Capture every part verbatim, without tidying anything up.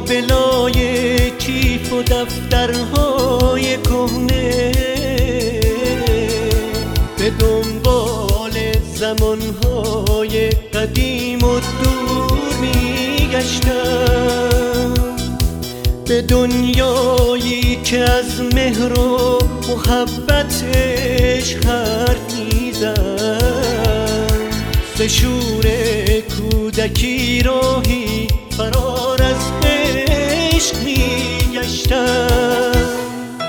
آبلای کیف و دفترهای کهنه به دنبال زمانهای قدیم و دور میگشتم، به دنیایی که از مهر و محبتش حرف میزد، ز شور کودکی راهی فرار از عشق میگشتم.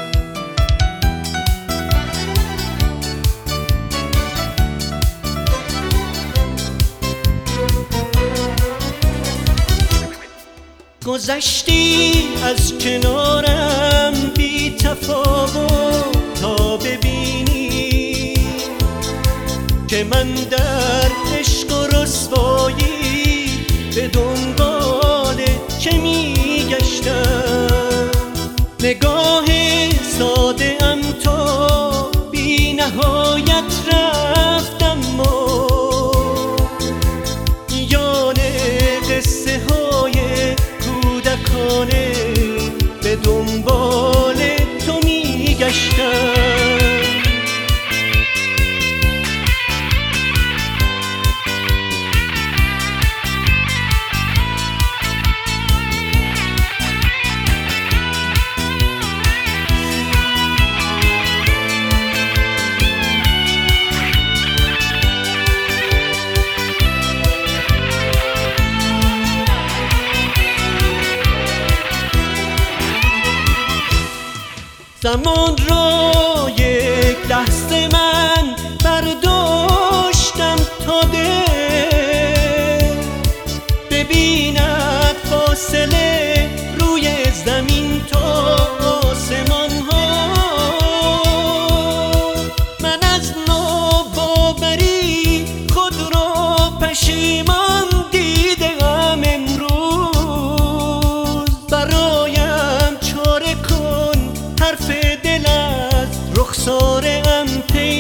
گذشتی از کنارم بی تفاوت تا ببینی که من در عشق و رسوایی به دنبال چه میگشتم. نگاه ساده ام تا بی نهایت رفتم ما میان قصه های کودکانه به دنبال تو میگشتم. زمان را یک لحظه من برداشتم تا دل ببیند فاصله روی زمین تا آسمان ها. من از ناباوری خود را پشیمان دیدم امروز. برایم چاره کن حرف دل از رخسارم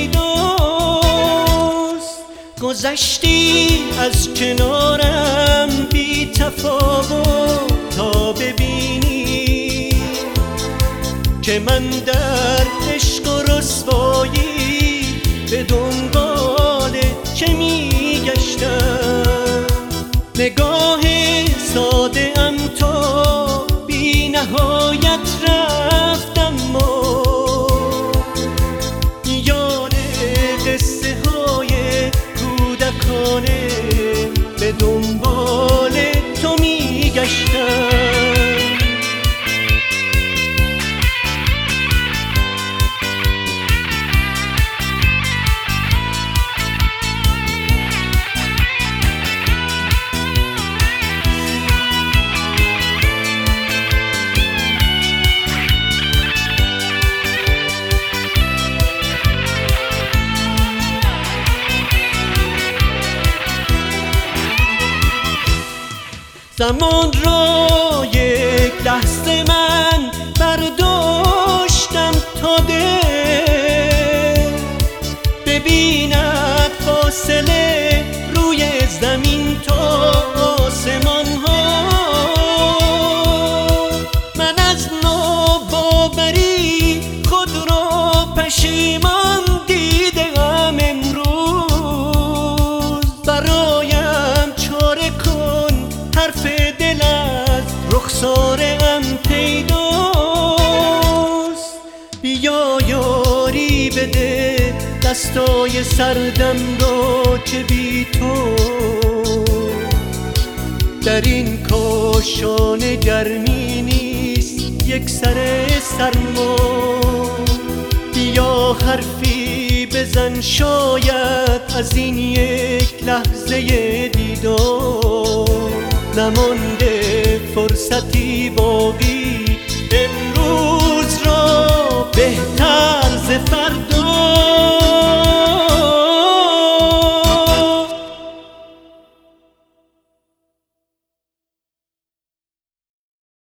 پیداست. گذشتی از کنارم بی تفاوت تا ببینی که من در عشق و رسوایی به دنبال چه میگشتم. نگاه ساده ام تا بی نهایت رفتم ما میان قصه های کودکانه به دنبال تو میگشتم. زمان را یک لحظه من برداشتم تا دل ببیند فاصله روی زمین تا آسمان ها. من از ناباوری خود را پشیمان دیدم امروز. برایم چاره کن حرف دل از رخسارم پیداست. بیا یاری بده دستای سردم را که بی تو در این کاشانه گرمی نیست یک سر سرما. بیا حرفی بزن شاید از این یک لحظه دیدار نمانده فرصتی باقی